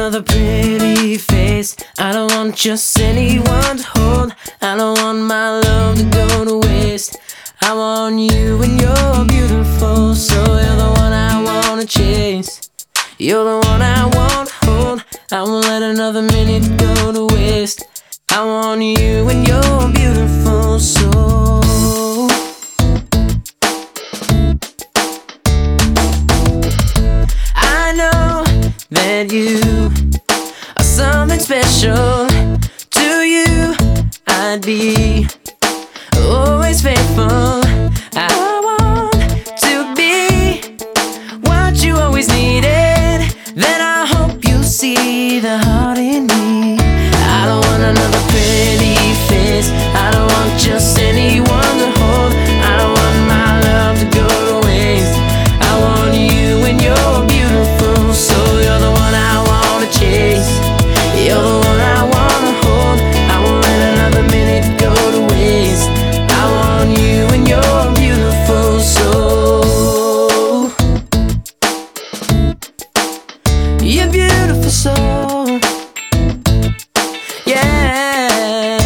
another pretty face. I don't want just anyone to hold. I don't want my love to go to waste. I want you and you're beautiful, so you're the one I wanna chase. You're the one I wanna hold. I won't let another minute go to waste. I want you and you're beautiful, so I know that you are something special. To you I'd be always faithful. I want to be what you always needed. Then I hope you see the heart in me. I don't want another pretty face. I don't want just anyone to hold. I don't want my love to go to waste. I want you and you're beautiful, so you're the one I wanna chase. You're the one I wanna hold. I won't let another minute go to waste. I want you and you're beautiful, so you're beautiful, so yeah.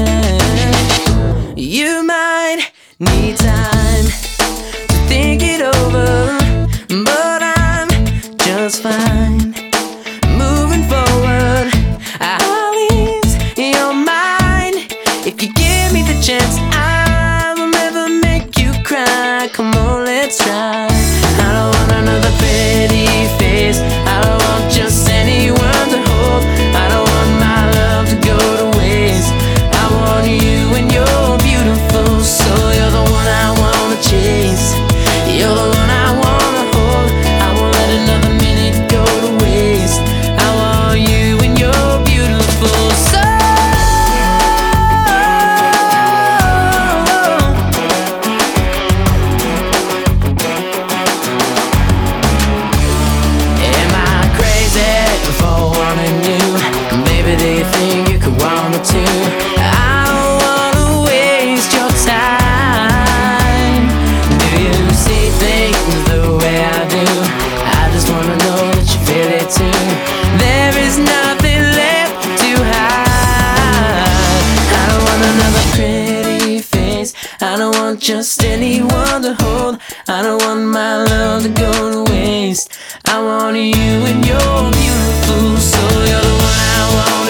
You might need time to think it over, but I'm just fine moving forward. I'll ease your mind if you give me the chance. I will never make you cry. Come on, let's try. I don't want another pretty face. I don't want just anyone to hold. I don't want my love to go to waste. I want you and you're beautiful, so you're the one I wanna chase. You're the one I wanna hold. I won't let another minute go to waste. I want you and you're beautiful, so am I crazy for wanting you? Baby, do you think you could want me too? I don't wanna waste your time. Do you see things the way I do? I just wanna know that you feel it too. There is nothing left to hide. I don't want another pretty face. I don't want just anyone to hold. I don't want my love to go to waste. I want you and you're beautiful, so you're the one I want.